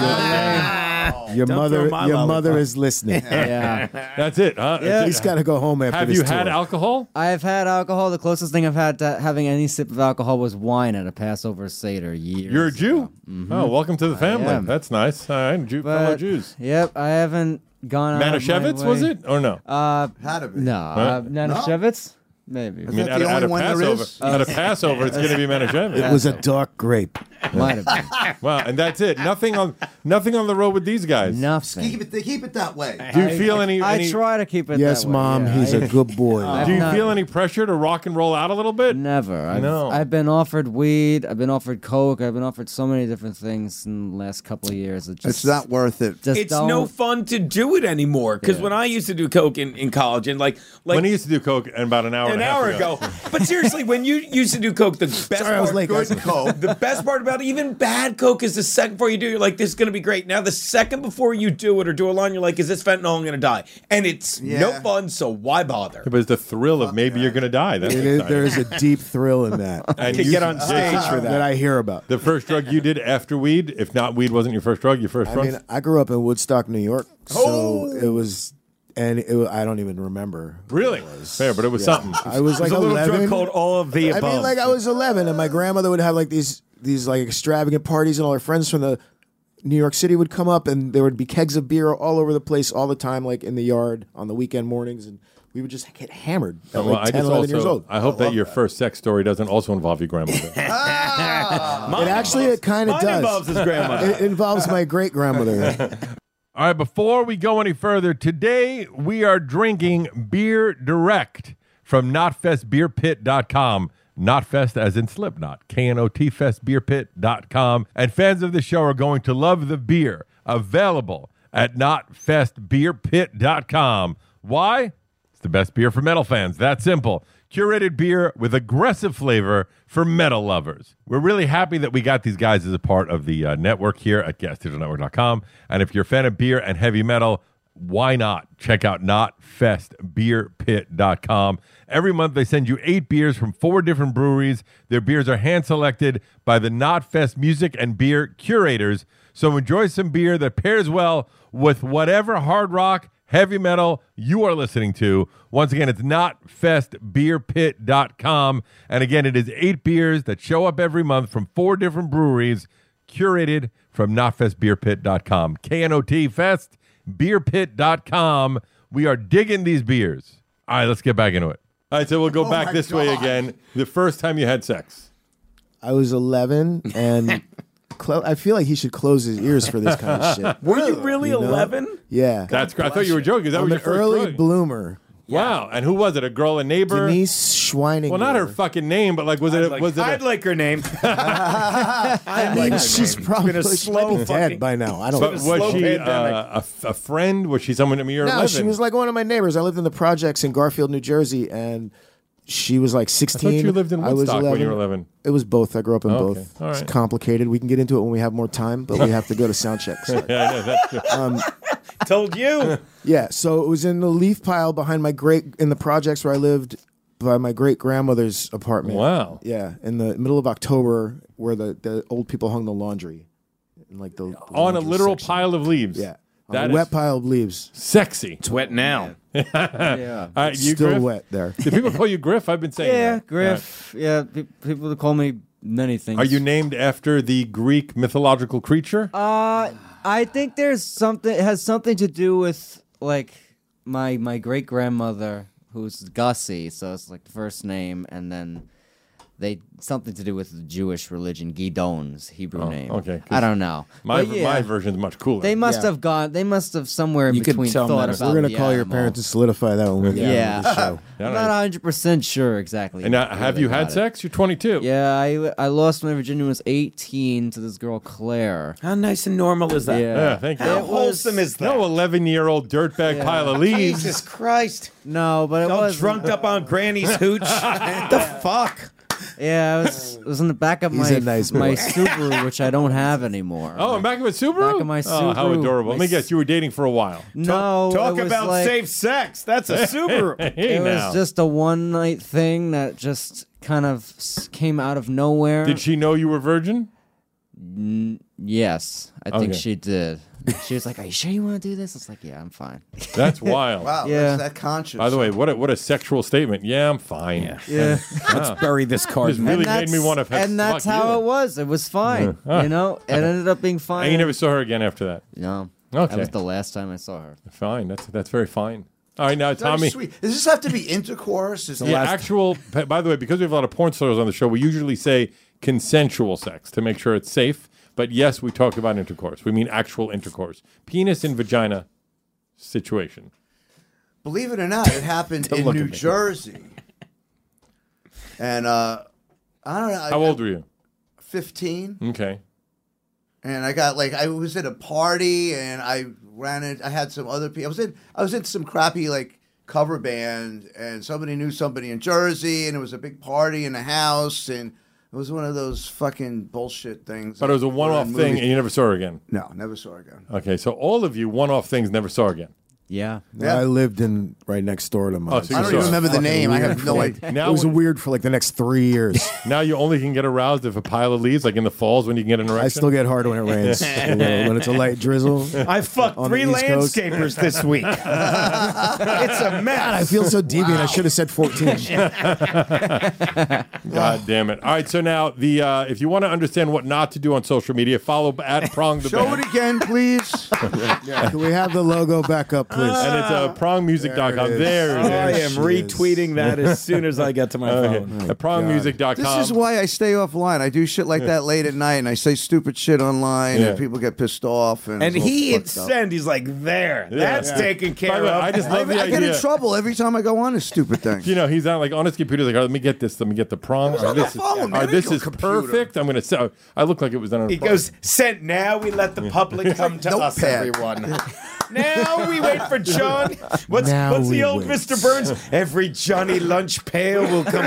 Your Don't mother, throw my your lollipop. mother is listening. Yeah. That's it, huh? Yeah. He's got to go home after Have this you had tour. alcohol? I've had alcohol. The closest thing I've had to having any sip of alcohol was wine at a Passover Seder years You're a Jew? ago. Oh, welcome to the family. am. That's nice. All right, fellow But, Jews. Yep, I haven't gone out of my Manischewitz, was way. it? Or no? had to be. No, Huh? Manischewitz? Maybe. I mean, that the only one there Passover, is? at a Passover, it's going to be Manischewitz. It was a dark grape. Might have been. Wow, and that's it. Nothing on the road with these guys. Nothing. Keep it that way. Do you feel any? I try to keep it Yes, that way, Mom, yeah. he's a good boy. Do you not- feel any pressure to rock and roll out a little bit? Never. No. I've been offered weed. I've been offered coke. I've been offered so many different things in the last couple of years. It just, It's not worth it. Just It's don't, no fun to do it anymore. Because Yeah. when I used to do coke in college, and like When he used to do coke, and about an hour an and a half hour ago. But seriously, when you used to do coke, the best Sorry, I was part, late, guys. the best part about even bad coke is the second before you do, you're like, this is gonna be great. Now the second before you do it or do a line, you're like, is this fentanyl? I'm gonna die, and it's no Yeah. fun. So why bother? But it's the thrill of maybe you're going to die. That's exciting. There is a deep thrill in that. And Could you- get on stage for that that. I hear about. The first drug you did after weed, if not weed wasn't your first drug, your first I drug? mean, I grew up in Woodstock, New York, so it was, and I don't even remember. Really? Fair, but it was something. I was like There's a little 11. drug called all of the I above. mean, like I was 11, and my grandmother would have like these these like extravagant parties, and all our friends from the New York City would come up, and there would be kegs of beer all over the place all the time, like in the yard on the weekend mornings, and we would just get hammered at like 10, 11 years old. I hope that your first sex story doesn't also involve your grandmother. It kind of does. Involves his grandmother. It involves my great grandmother. All right, before we go any further, today we are drinking Beer Direct from NotFestBeerPit.com. Notfest as in Slipknot, KNOTFestBeerPit.com. And fans of the show are going to love the beer available at NotFestBeerPit.com. Why? It's the best beer for metal fans. That simple. Curated beer with aggressive flavor for metal lovers. We're really happy that we got these guys as a part of the network here at GasDigitalNetwork.com. And if you're a fan of beer and heavy metal, why not check out NotFestBeerPit.com. Every month they send you 8 beers from 4 different breweries. Their beers are hand-selected by the Knotfest music and beer curators. So enjoy some beer that pairs well with whatever hard rock, heavy metal you are listening to. Once again, it's NotFestBeerPit.com. And again, it is 8 beers that show up every month from 4 different breweries, curated from NotFestBeerPit.com. KNOTFestBeerPit.com. We are digging these beers. All right, let's get back into it. All right, so we'll go back this way again. The first time you had sex. I was 11, and I feel like he should close his ears for this kind of shit. Were you really 11? Yeah. That's great. I thought you were joking. That was I'm your an first early drug. bloomer. Wow. And who was it? A girl, a neighbor? Denise Schweininger. Well, not her fucking name, but like, was it? I'd like her name. I mean, she's probably been a slow dead fucking- by now. I don't But know. was she pandemic. a friend? Was she someone? I mean, you're No, 11. she was like one of my neighbors. I lived in the projects in Garfield, New Jersey, and she was like 16. I thought you lived in I was Woodstock when you were 11. It was both. I grew up in Okay. both. All It's right. complicated. We can get into it when we have more time, but we have to go to sound check. Sorry. Yeah, I know. That's true. Told you. Yeah, so it was in the leaf pile behind in the projects where I lived, by my great grandmother's apartment. Wow. Yeah, in the middle of October, where the old people hung the laundry, in like the On a laundry literal section. pile of leaves. Yeah, on That a is wet pile of leaves, sexy. It's wet now. Yeah. All right, you still Griff? wet there. Do people call you Griff? I've been saying Yeah, that. Griff. Yeah, people call me many things. Are you named after the Greek mythological creature? I think there's something. It has something to do with like my great grandmother, who's Gussie. So it's like the first name, and then something to do with the Jewish religion. Gidon's Hebrew name. okay, 'cause I don't know. My But yeah, my version's much cooler. They must have gone. They must have somewhere in You could between tell them thought that about. We're gonna the call your animal. parents and solidify that when we get Yeah. into the show. I'm not 100% sure exactly. and now, have you had about it. sex? You're 22. Yeah, I lost my virginity when I was 18 to this girl Claire. How nice and normal is that? Yeah, thank you. How It was- wholesome is that? No 11-year-old dirtbag pile of leaves. Jesus Christ. No, but it All was drunked up on Granny's hooch. the fuck? Yeah, it was in the back of He's my a nice my boy. Subaru, which I don't have anymore. Oh, I'm back of a Subaru? Back of my Oh, how Subaru. adorable. Let me guess, you were dating for a while. No, Talk it was about like, safe sex. That's a Subaru. Hey, It now. was just a one night thing that just kind of came out of nowhere. Did she know you were virgin? Yes, I think Okay. she did. She was like, "Are you sure you want to do this?" I was like, "Yeah, I'm fine." That's wild. Wow, Yeah. that's that conscious. By the way, what a sexual statement. Yeah, I'm fine. Yeah, Let's bury this card. Just really made me want to have and that's fuck how you. it was. It was fine. You know, it ended up being fine. And you never saw her again after that. No, Okay. that was the last time I saw her. Fine. That's very fine. All right, now Very Tommy. sweet. Does this have to be intercourse? Is the Yeah, last actual. By the way, because we have a lot of porn stars on the show, we usually say consensual sex to make sure it's safe. But yes, we talk about intercourse. We mean actual intercourse, penis and vagina situation. Believe it or not, it happened in look New at me. Jersey. And I don't know. How old were you? 15. Okay. And I got I was at a party and I ran it. I had some other people. I was in some crappy cover band, and somebody knew somebody in Jersey, and it was a big party in the house, and it was one of those fucking bullshit things. But it was a one-off in thing, movies. and you never saw her again. No, never saw her again. Okay, so all of you one-off things never saw again. Yeah. Yeah. I lived in right next door to mine. Oh, so I don't even remember the name. I have no idea. Now It was weird for like the next 3 years. Now you only can get aroused if a pile of leaves, like in the falls when you can get an erection. I still get hard when it rains. When it's a light drizzle. I fucked On the 3 East Coast. landscapers this week. It's a mess. God, I feel so deviant. I should have said 14. God damn it! All right, so now the if you want to understand what not to do on social media, follow at Prong the Show Band. it again, please. Can we have the logo back up, please? And it's prongmusic.com. There it is. I am she retweeting that as soon as I get to my phone. At prongmusic.com. This is why I stay offline. I do shit like that late at night, and I say stupid shit online, Yeah. and people get pissed off. And And it's all he hit fucked up. send. He's like, there. That's taken By care the way, of. I just love the I get in idea. trouble every time I go on this stupid thing. You know, he's on like on his computer. Like, oh, let me get this. Let me get the prong. was on this the phone, man. this Your is computer. perfect. I'm gonna say. I look like it was done on. He goes, sent. Now we let the public come to us, Notepad. everyone. Now we wait for John. What's Now the we old wait. Mr. Burns? Every Johnny lunch pail will come.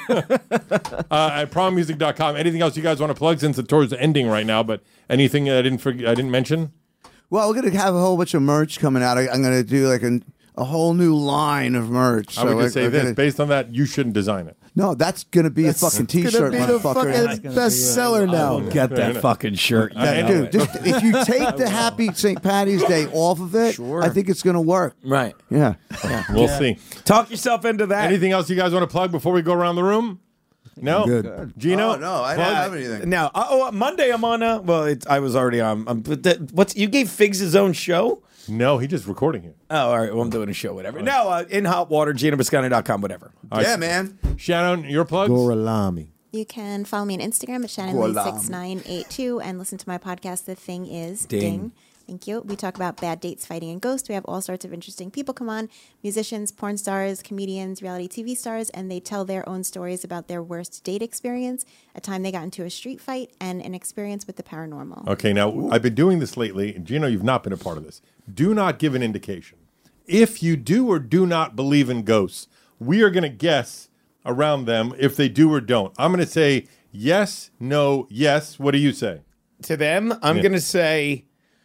At prongmusic.com. Anything else you guys want to plug since the tour's ending right now? But anything I didn't mention? Well, we're gonna have a whole bunch of merch coming out. I'm gonna do like a whole new line of merch. I would So just say we're this. gonna- based on that, you shouldn't design it. No, that's gonna be a fucking T-shirt, Gonna be the motherfucker. fucking bestseller now. Get that fucking shirt. Yeah, dude, just, if you take the Happy St. Patty's Day off of it, I think it's gonna work. Right. Yeah. We'll see. Talk yourself into that. Anything else you guys want to plug before we go around the room? No? Good. Gino? Oh, no, I don't have anything. Now, Monday I'm on. I was already on. What's you gave Figs his own show? No, he's just recording it. Oh, all right. Well, I'm doing a show, whatever. No, in hot water, GinoBiscotti.com, whatever. Yeah, man. Shannon, your plugs? Goralami. You can follow me on Instagram at ShannonLee6982 and listen to my podcast, The Thing Is Ding. Thank you. We talk about bad dates, fighting, and ghosts. We have all sorts of interesting people come on, musicians, porn stars, comedians, reality TV stars, and they tell their own stories about their worst date experience, a time they got into a street fight, and an experience with the paranormal. Okay, now I've been doing this lately, and Gino, you've not been a part of this. Do not give an indication. If you do or do not believe in ghosts, we are going to guess around them if they do or don't. I'm going to say yes, no, yes. What do you say? To them, I'm going to say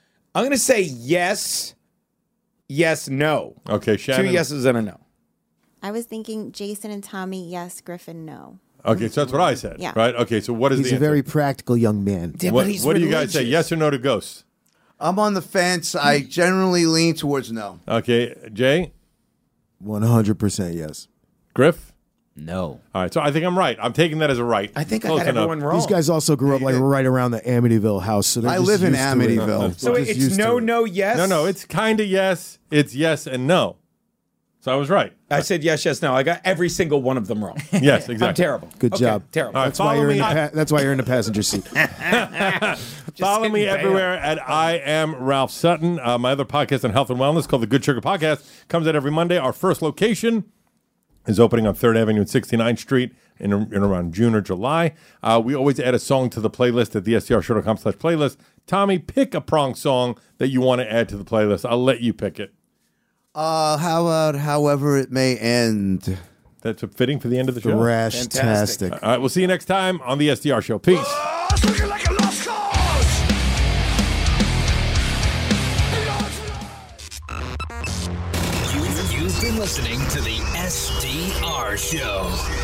yes, yes, no. Okay, Shannon. 2 yeses and a no. I was thinking Jason and Tommy, yes, Griffin, no. Okay, so that's what I said. Yeah. Right? Okay, so what is He's the a very answer? practical young man. Yeah, What, but he's what do you guys say? religious. Yes or no to ghosts? I'm on the fence. I generally lean towards no. Okay, Jay? 100% yes. Griff? No. All right, so I think I'm right. I'm taking that as a right. I think Close I got enough. everyone wrong. These guys also grew up like right around the Amityville house. So they're I just live in used to it. Amityville. So They're just it's used to no, it. no, yes. No, it's kind of yes. It's yes and no. So I was right. I said yes, yes, no. I got every single one of them wrong. Yes, exactly. I'm terrible. Good Okay, job. Terrible. All right, That's why follow you're in me. the that's why you're in the passenger seat. Follow me getting everywhere at I Am Ralph Sutton. My other podcast on health and wellness called The Good Sugar Podcast comes out every Monday. Our first location is opening on 3rd Avenue and 69th Street in around June or July. We always add a song to the playlist at thestrshow.com/playlist. Tommy, pick a prong song that you want to add to the playlist. I'll let you pick it. How about However It May End? That's fitting for the end of the show. Thrashtastic. All right, we'll see you next time on the SDR Show. Peace. It's looking like a lost cause. You've been listening to the SDR Show.